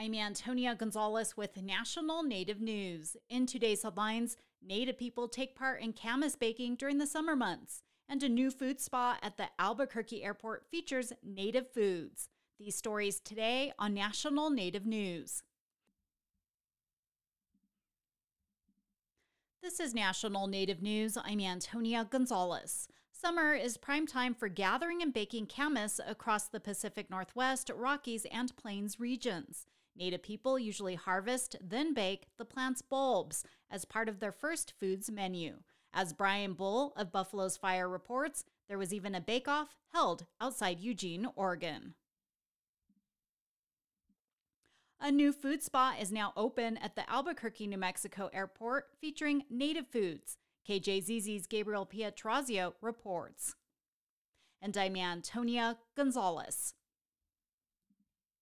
I'm Antonia Gonzalez with National Native News. In today's headlines, Native people take part in camas baking during the summer months, and a new food spot at the Albuquerque airport features native foods. These stories today on National Native News. This is National Native News. I'm Antonia Gonzalez. Summer is prime time for gathering and baking camas across the Pacific Northwest, Rockies, and Plains regions. Native people usually harvest, then bake the plant's bulbs as part of their first foods menu. As Brian Bull of Buffalo's Fire reports, there was even a bake-off held outside Eugene, Oregon. A new food spot is now open at the Albuquerque, New Mexico airport featuring native foods. KJZZ's Gabriel Pietrazio reports. And I'm Antonia Gonzalez.